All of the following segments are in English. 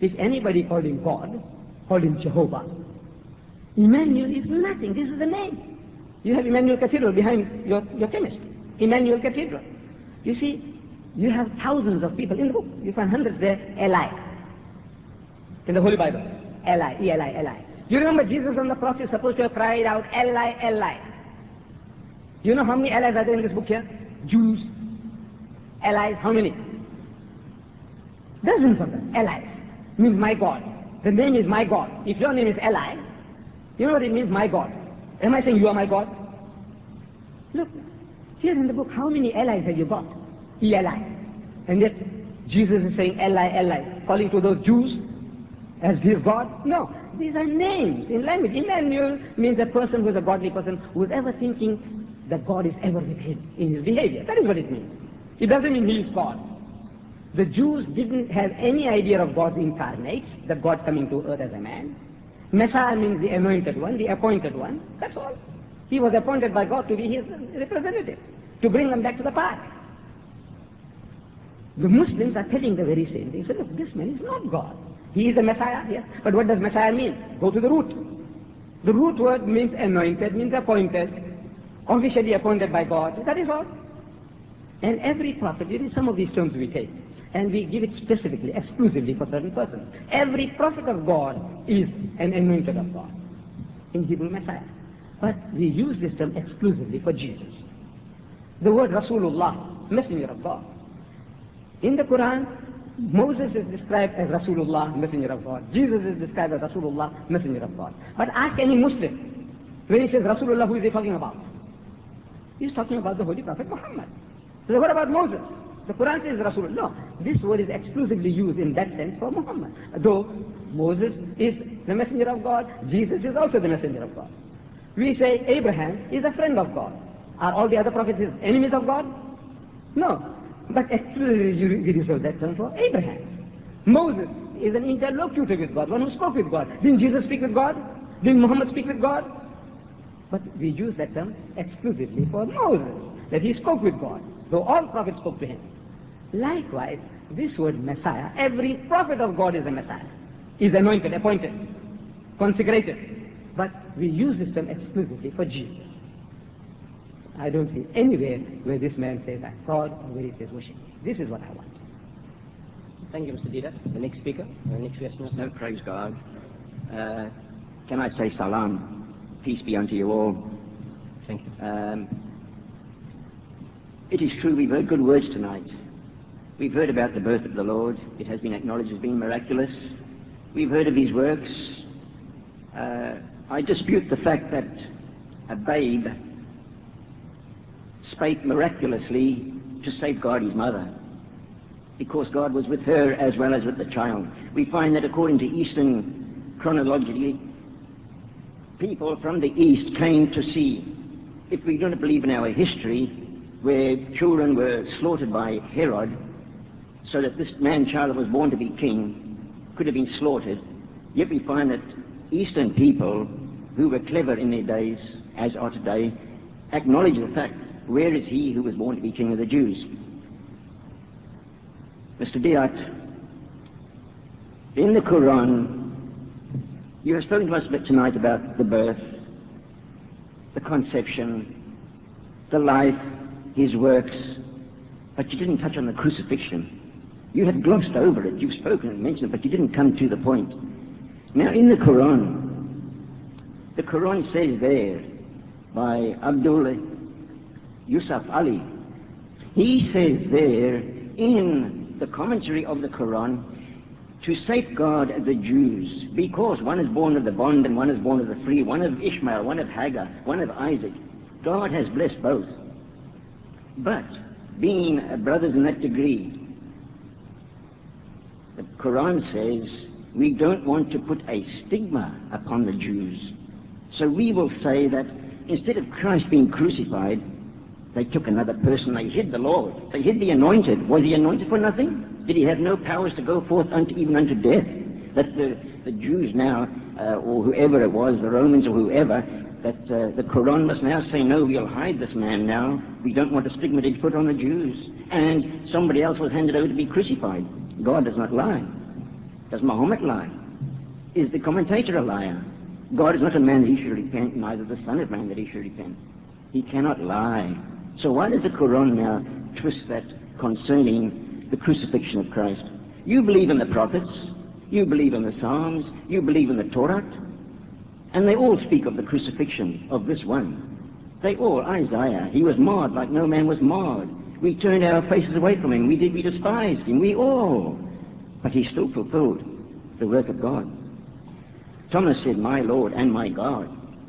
If anybody called him God, called him Jehovah, Emmanuel is nothing. This is the name. You have Emmanuel Cathedral behind your chemist. Emmanuel Cathedral. You see, you have thousands of people in the book. You find hundreds there, Eli. In the Holy Bible. Eli, E-L-I, Eli. You remember Jesus on the cross is supposed to have cried out, Eli, Eli. You know how many Elis are there in this book here? Jews. Elis, how many? Dozens of them. Elis means my God. The name is my God. If your name is Eli, you know what it means, my God. Am I saying you are my God? Look, here in the book, how many Elis have you got? E-L-I. And yet, Jesus is saying Eli, Eli, calling to those Jews as his God? No, these are names in language. Emmanuel means a person who is a godly person, who is ever thinking that God is ever with him in his behavior. That is what it means. It doesn't mean he is God. The Jews didn't have any idea of God incarnate, that God coming to earth as a man. Messiah means the anointed one, the appointed one. That's all. He was appointed by God to be his representative, to bring them back to the path. The Muslims are telling the very same thing. Say, look, this man is not God. He is the Messiah, yes. But what does Messiah mean? Go to the root. The root word means anointed, means appointed, officially appointed by God. That is all. And every prophet, it is some of these terms we take, and we give it specifically, exclusively for certain persons. Every prophet of God is an anointed of God, in Hebrew Messiah. But we use this term exclusively for Jesus. The word Rasulullah, messenger of God. In the Quran, Moses is described as Rasulullah, messenger of God. Jesus is described as Rasulullah, messenger of God. But ask any Muslim, when he says Rasulullah, who is he talking about? He's talking about the Holy Prophet Muhammad. So what about Moses? The Quran says Rasulullah. No, this word is exclusively used in that sense for Muhammad. Though Moses is the messenger of God, Jesus is also the messenger of God. We say Abraham is a friend of God. Are all the other prophets enemies of God? No. But exclusively we reserve that term for Abraham. Moses is an interlocutor with God, one who spoke with God. Didn't Jesus speak with God? Didn't Muhammad speak with God? But we use that term exclusively for Moses, that he spoke with God, though all prophets spoke to him. Likewise, this word Messiah, every prophet of God is a Messiah, is anointed, appointed, consecrated. But we use this term exclusively for Jesus. I don't see anywhere where this man says I'm God or where he says worship me. This is what I want. Thank you, Mr. Didat. The next speaker, the next question. No, praise God. Can I say salam? Peace be unto you all. Thank you. It is true, we've heard good words tonight. We've heard about the birth of the Lord. It has been acknowledged as being miraculous. We've heard of his works. I dispute the fact that a babe spake miraculously to safeguard his mother, because God was with her as well as with the child. We find that according to Eastern chronology, people from the East came to see, if we don't believe in our history, where children were slaughtered by Herod, so that this man-child that was born to be king could have been slaughtered. Yet we find that Eastern people, who were clever in their days, as are today, acknowledge the fact, where is he who was born to be king of the Jews? Mr. Diat, in the Quran, you have spoken to us a bit tonight about the birth, the conception, the life, his works, but you didn't touch on the crucifixion. You have glossed over it. You've spoken and mentioned it, but you didn't come to the point. Now, in the Quran says there, by Abdullah Yusuf Ali, he says there in the commentary of the Quran, to safeguard the Jews, because one is born of the bond and one is born of the free, one of Ishmael, one of Hagar, one of Isaac. God has blessed both. But being brothers in that degree, the Quran says we don't want to put a stigma upon the Jews. So we will say that instead of Christ being crucified, they took another person, they hid the Lord, they hid the anointed. Was he anointed for nothing? Did he have no powers to go forth even unto death? That the Jews now, or whoever it was, the Romans or whoever, that the Quran must now say, no, we'll hide this man now. We don't want a stigma to be put on the Jews. And somebody else was handed over to be crucified. God does not lie. Does Muhammad lie? Is the commentator a liar? God is not a man that he should repent, neither the Son of Man that he should repent. He cannot lie. So why does the Quran now twist that concerning the crucifixion of Christ? You believe in the prophets, you believe in the Psalms, you believe in the Torah, and they all speak of the crucifixion of this one. They all, Isaiah, he was marred like no man was marred. We turned our faces away from him. We despised him. We all. But he still fulfilled the work of God. Thomas said, my Lord and my God.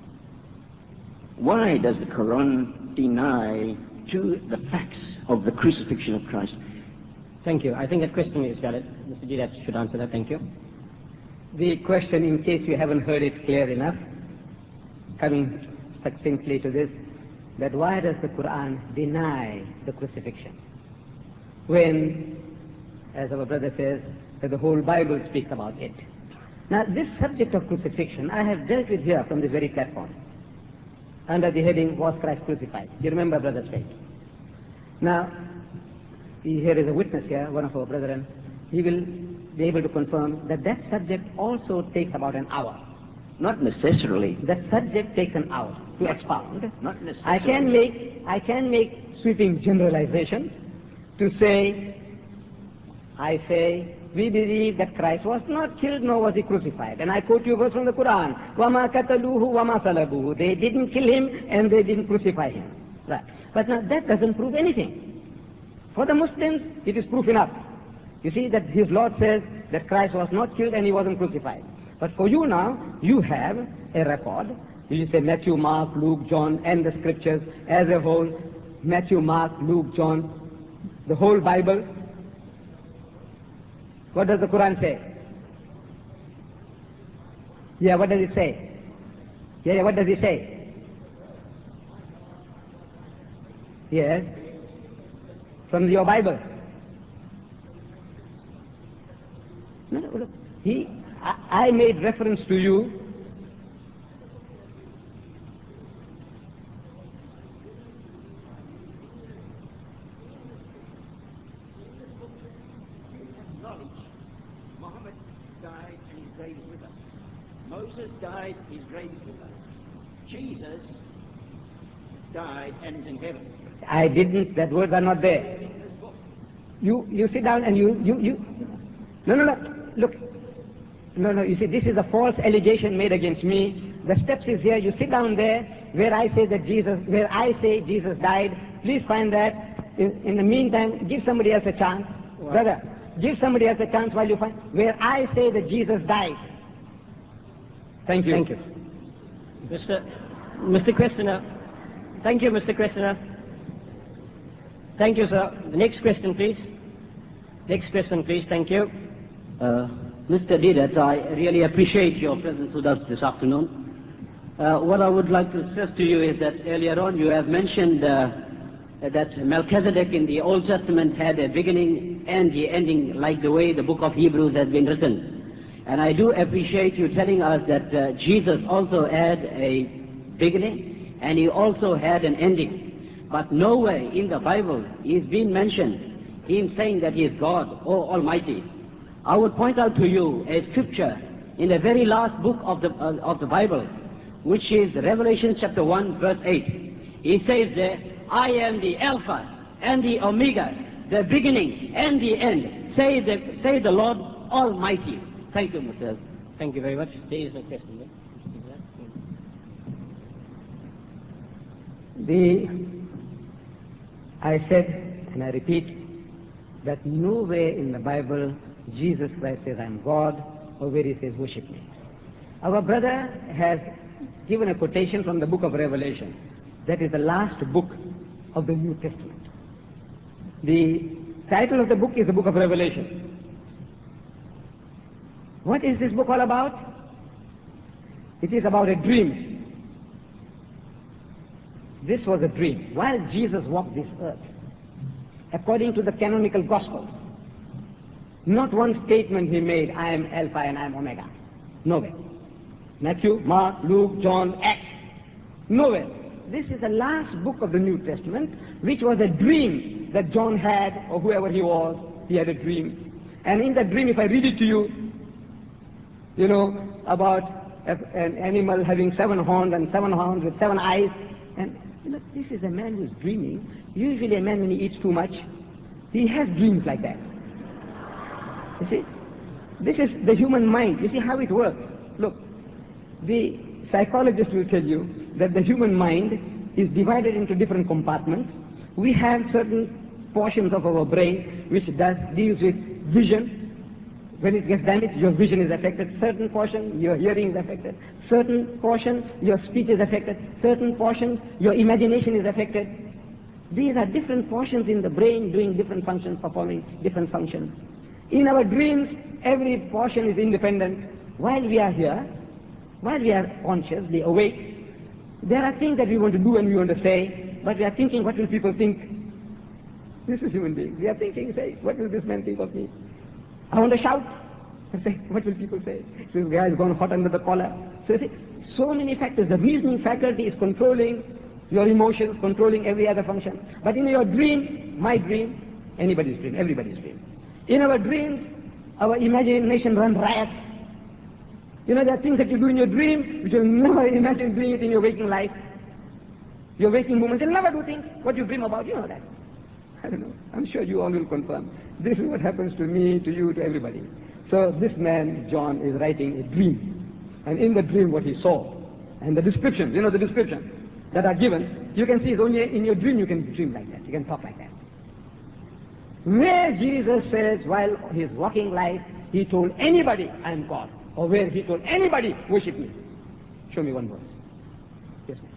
Why does the Quran deny to the facts of the crucifixion of Christ? Thank you. I think that question is valid. Mr. Didat should answer that. Thank you. The question, in case you haven't heard it clear enough, coming succinctly to this, that why does the Quran deny the crucifixion? When, as our brother says, that the whole Bible speaks about it. Now, this subject of crucifixion, I have dealt with here from this very platform, under the heading, Was Christ Crucified? You remember Brother Straight? Now, here is a witness here, one of our brethren. He will be able to confirm that that subject also takes about an hour. Not necessarily. That subject takes an hour to expound. Not necessarily. I can make sweeping generalizations to say, I say, we believe that Christ was not killed nor was he crucified. And I quote you a verse from the Quran, وَمَا كَتَلُوهُ وَمَا صَلَبُوهُ. They didn't kill him and they didn't crucify him. Right. But now that doesn't prove anything. For the Muslims, it is proof enough. You see that his Lord says that Christ was not killed and he wasn't crucified. But for you now, you have a record. You say Matthew, Mark, Luke, John, and the scriptures as a whole. Matthew, Mark, Luke, John, the whole Bible. What does the Quran say? Yeah, what does it say? Yeah, what does it say? Yes. From your Bible. No, look. I made reference to you. Muhammad died and his grave is with us. Moses died, his grave is with us. Jesus died and is in heaven. I didn't, that words are not there. You sit down and you no, look. No, you see, this is a false allegation made against me. The steps is here, you sit down there, where I say Jesus died. Please find that. In the meantime, give somebody else a chance. Wow. Brother, give somebody else a chance while you find where I say that Jesus died. Thank you. Thank you. Mr. Questioner. Thank you, Mr. Questioner. Thank you, sir. The next question, please. Next question, please. Thank you. Mr. Didat, I really appreciate your presence with us this afternoon. What I would like to stress to you is that earlier on you have mentioned that Melchizedek in the Old Testament had a beginning and the ending, like the way the book of Hebrews has been written. And I do appreciate you telling us that Jesus also had a beginning and he also had an ending. But nowhere in the Bible is being mentioned him saying that he is God or Almighty. I would point out to you a scripture in the very last book of the Bible, which is Revelation chapter 1 verse 8. He says there, I am the Alpha and the Omega, the beginning and the end, say the Lord Almighty. Thank you, Mr. Thank you very much. There is no question there. I said, and I repeat, that nowhere in the Bible Jesus Christ says, I am God, or where he says, worship me. Our brother has given a quotation from the book of Revelation. That is the last book of the New Testament. The title of the book is the book of Revelation. What is this book all about? It is about a dream. This was a dream. While Jesus walked this earth, according to the canonical gospel, not one statement he made, I am Alpha and I am Omega. Nowhere. Matthew, Mark, Luke, John, Acts. Nowhere. This is the last book of the New Testament, which was a dream that John had, or whoever he was. He had a dream. And in that dream, if I read it to you, you know, about an animal having 7 horns and 7 horns with 7 eyes. And you know, this is a man who's dreaming. Usually a man, when he eats too much, he has dreams like that. You see, this is the human mind. You see how it works. Look, the psychologist will tell you that the human mind is divided into different compartments. We have certain portions of our brain which deals with vision. When it gets damaged, your vision is affected. Certain portion, your hearing is affected. Certain portion, your speech is affected. Certain portion, your imagination is affected. These are different portions in the brain doing different functions, performing different functions. In our dreams, every portion is independent. While we are here, while we are consciously awake, there are things that we want to do and we want to say, but we are thinking, what will people think? This is human beings. We are thinking, say, what will this man think of me? I want to shout. I say, what will people say? This guy has gone hot under the collar. So you see, so many factors. The reasoning faculty is controlling your emotions, controlling every other function. But in your dream, my dream, anybody's dream, everybody's dream. In our dreams, our imagination runs riot. You know, there are things that you do in your dream which you'll never imagine doing it in your waking life. Your waking moments, you'll never do things what you dream about. You know that. I don't know. I'm sure you all will confirm. This is what happens to me, to you, to everybody. So this man, John, is writing a dream. And in the dream what he saw, and the descriptions, you know, the descriptions that are given, you can see it's only in your dream you can dream like that. You can talk like that. Where Jesus says while he's walking life, he told anybody, I am God. Or where he told anybody, worship me. Show me one verse. Yes, ma'am.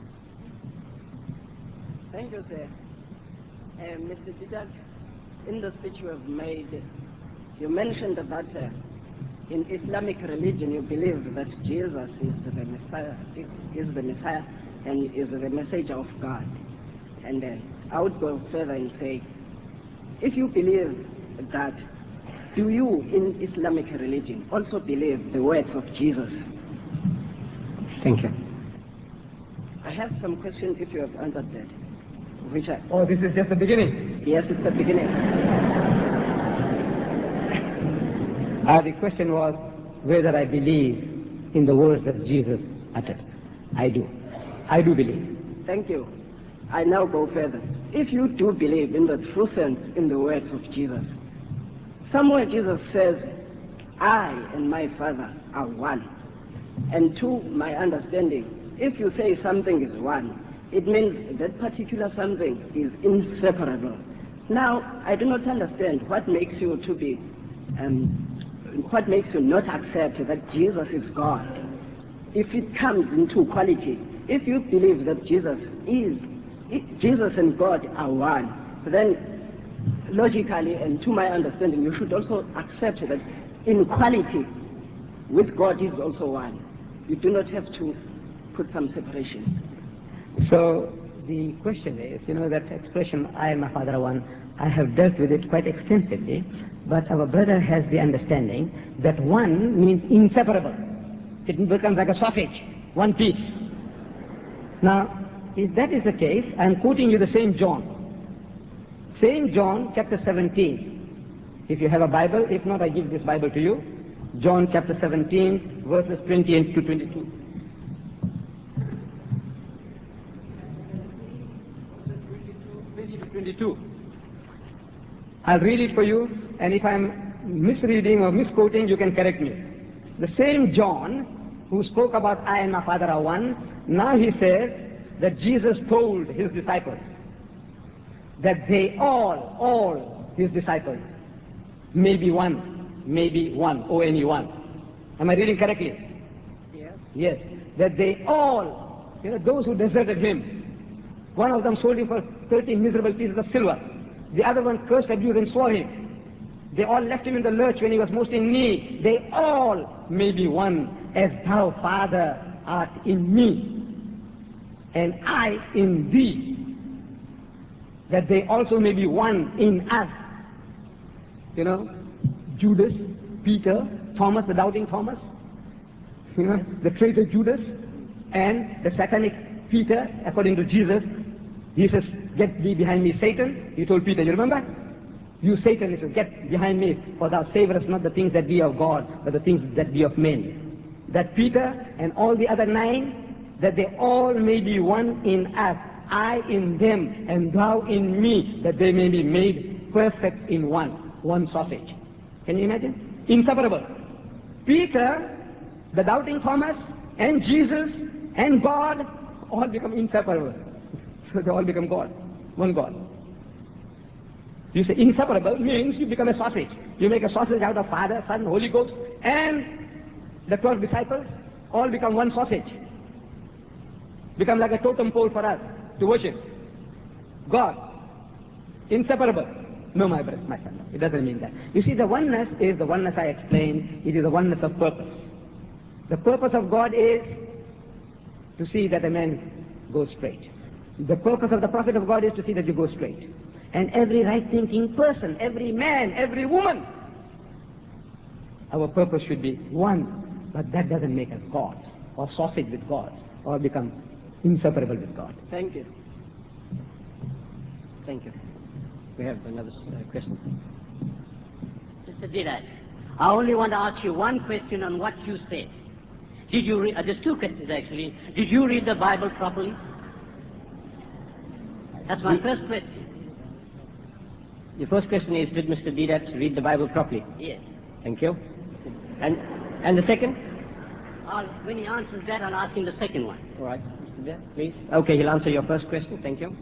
Thank you, sir. Mr. Didat, in the speech you have made, you mentioned that in Islamic religion you believe that Jesus is the Messiah, and is the messenger of God. And I would go further and say, if you believe that, do you in Islamic religion also believe the words of Jesus? Thank you. I have some questions if you have answered that. Oh, this is just the beginning? Yes, it's the beginning. The question was whether I believe in the words that Jesus uttered. I do. I do believe. Thank you. I now go further. If you do believe in the true sense in the words of Jesus, somewhere Jesus says, I and my Father are one. And to my understanding, if you say something is one, it means that particular something is inseparable. Now, I do not understand what makes you not accept that Jesus is God. If it comes into quality, if you believe that Jesus and God are one, then logically and to my understanding, you should also accept that in quality, with God is also one. You do not have to put some separation. So the question is, you know, that expression, I and my Father are one, I have dealt with it quite extensively, but our brother has the understanding that one means inseparable. It becomes like a sausage, one piece. Now, if that is the case, I am quoting you the same John. Same John, chapter 17. If you have a Bible, if not, I give this Bible to you. John chapter 17, verses 20 to 22. I'll read it for you, and if I'm misreading or misquoting, you can correct me. The same John who spoke about I and my Father are one, now he says that Jesus told his disciples that they all his disciples may be one, O-N-E-1. Am I reading correctly? Yes. Yes, that they all, you know, those who deserted him, one of them sold him for 30 miserable pieces of silver. The other one cursed, abused, and swore him. They all left him in the lurch when he was most in need. They all may be one, as thou, Father, art in me, and I in thee, that they also may be one in us. You know, Judas, Peter, Thomas, the doubting Thomas, you know, the traitor Judas, and the satanic Peter, according to Jesus. Jesus, get thee behind me, Satan. He told Peter, you remember? You, Satan, he said, get behind me, for thou savorest not the things that be of God, but the things that be of men. that Peter and all the other 9, that they all may be one in us, I in them, and thou in me, that they may be made perfect in one sausage. Can you imagine? Inseparable. Peter, the doubting Thomas, and Jesus, and God, all become inseparable. So they all become God, one God. You say inseparable means you become a sausage. You make a sausage out of Father, Son, Holy Ghost, and the 12 disciples all become one sausage. Become like a totem pole for us to worship. God, inseparable. No, my brother, my son, it doesn't mean that. You see, the oneness is the oneness I explained. It is the oneness of purpose. The purpose of God is to see that a man goes straight. The purpose of the prophet of God is to see that you go straight. And every right-thinking person, every man, every woman, our purpose should be one, but that doesn't make us gods, or sausage with God, or become inseparable with God. Thank you. Thank you. We have another question. Mr. Didat, I only want to ask you one question on what you said. Did you read, there's two questions actually. Did you read the Bible properly? That's my first question. Your first question is, did Mr. Didat read the Bible properly? Yes. Thank you. And the second? When he answers that, I'll ask him the second one. All right, Mr. Didat, please. Okay, he'll answer your first question. Thank you.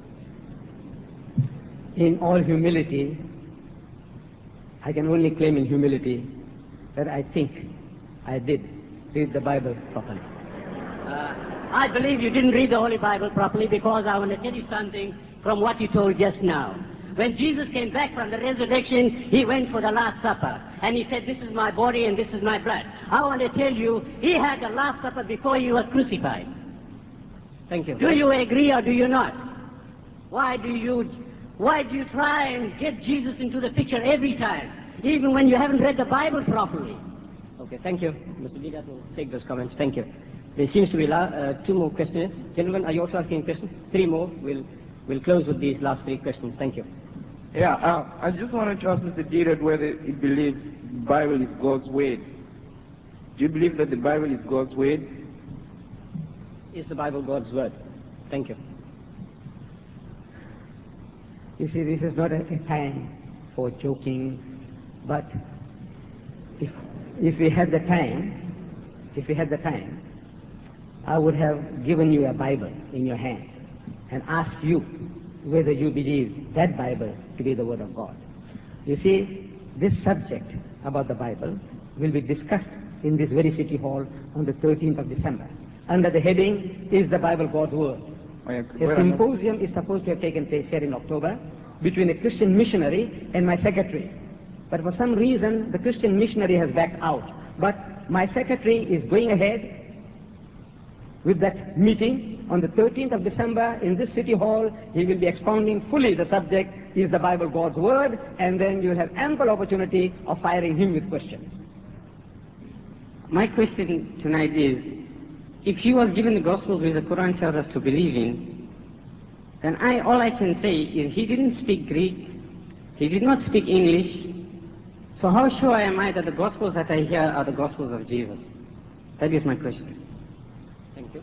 In all humility, I can only claim in humility that I think I did read the Bible properly. I believe you didn't read the Holy Bible properly, because I want to tell you something from what you told just now. When Jesus came back from the resurrection, he went for the Last Supper. And he said, this is my body and this is my blood. I want to tell you, he had the Last Supper before he was crucified. Thank you. Do you agree or do you not? Why do you try and get Jesus into the picture every time, even when you haven't read the Bible properly? Okay, thank you. Mr. Didat will take those comments. Thank you. There seems to be two more questions. Gentlemen, are you also asking questions? Three more. We'll close with these last three questions. Thank you. Yeah, I just wanted to ask Mr. Didat whether he believes the Bible is God's word. Do you believe that the Bible is God's word? Is the Bible God's word? Thank you. You see, this is not a time for joking, but if we had the time, I would have given you a Bible in your hand and asked you whether you believe that Bible to be the Word of God. You see, this subject about the Bible will be discussed in this very city hall on the 13th of December. Under the heading, Is the Bible God's Word? A symposium is supposed to have taken place here in October between a Christian missionary and my secretary. But for some reason, the Christian missionary has backed out. But my secretary is going ahead with that meeting on the 13th of December in this city hall. He will be expounding fully the subject, Is the Bible God's Word? And then you will have ample opportunity of firing him with questions. My question tonight is, if he was given the Gospels which the Quran tells us to believe in, then all I can say is he didn't speak Greek, he did not speak English, so how sure am I that the Gospels that I hear are the Gospels of Jesus? That is my question. Thank you.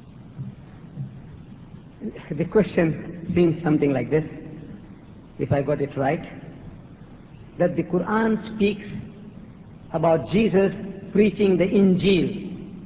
The question seems something like this, if I got it right, that the Quran speaks about Jesus preaching the Injil,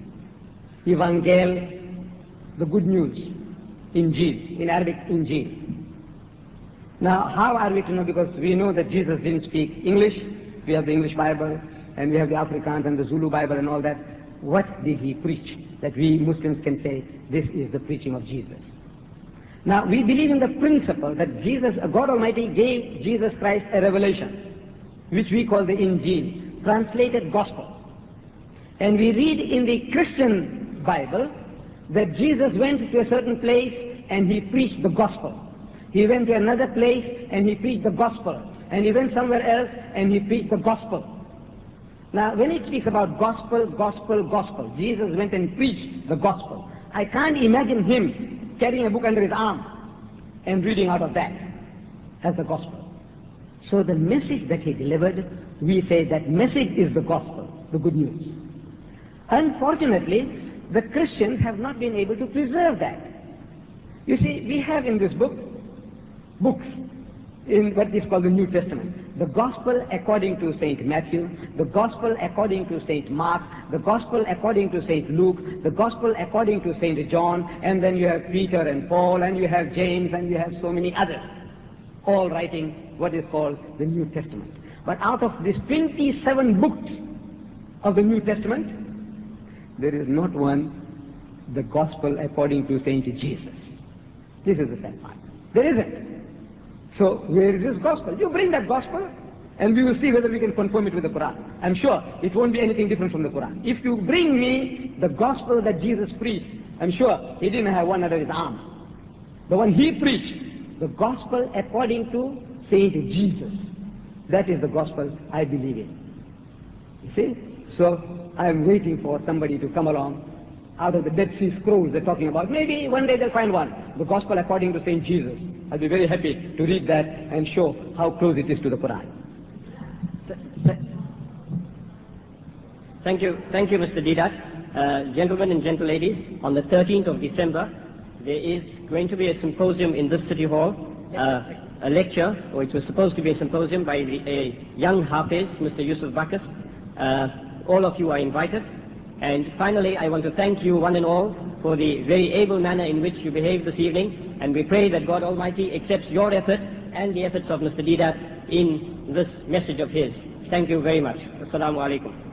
Evangel, the good news, Injil, in Arabic, Injil. Now, how are we to know? Because we know that Jesus didn't speak English. We have the English Bible, and we have the Afrikaans and the Zulu Bible and all that. What did he preach that we Muslims can say, this is the preaching of Jesus? Now, we believe in the principle that Jesus, God Almighty, gave Jesus Christ a revelation, which we call the Injil, translated gospel. And we read in the Christian Bible that Jesus went to a certain place and he preached the gospel. He went to another place and he preached the gospel. And he went somewhere else and he preached the gospel. Now, when it speaks about gospel, gospel, gospel, Jesus went and preached the gospel. I can't imagine him carrying a book under his arm and reading out of that as the gospel. So the message that he delivered, we say that message is the gospel, the good news. Unfortunately, the Christians have not been able to preserve that. You see, we have in this book, books in what is called the New Testament. The Gospel according to St. Matthew, the Gospel according to St. Mark, the Gospel according to St. Luke, the Gospel according to St. John, and then you have Peter and Paul, and you have James, and you have so many others, all writing what is called the New Testament. But out of these 27 books of the New Testament, there is not one, the Gospel according to St. Jesus. This is the sad part. There isn't. So where is this gospel? You bring that gospel and we will see whether we can confirm it with the Quran. I'm sure it won't be anything different from the Quran. If you bring me the gospel that Jesus preached, I'm sure he didn't have one under his arm. The one he preached, the gospel according to Saint Jesus. That is the gospel I believe in. You see? So I'm waiting for somebody to come along out of the Dead Sea Scrolls they're talking about. Maybe one day they'll find one. The gospel according to Saint Jesus. I'll be very happy to read that and show how close it is to the Quran. Thank you, Mr. Deedat. Gentlemen and gentle ladies, on the 13th of December, there is going to be a symposium in this city hall, a lecture, or it was supposed to be a symposium by a young Hafiz, Mr. Yusuf Bakas. All of you are invited. And finally, I want to thank you one and all for the very able manner in which you behaved this evening, and we pray that God Almighty accepts your effort and the efforts of Mr. Deedat in this message of his. Thank you very much. Assalamu alaikum.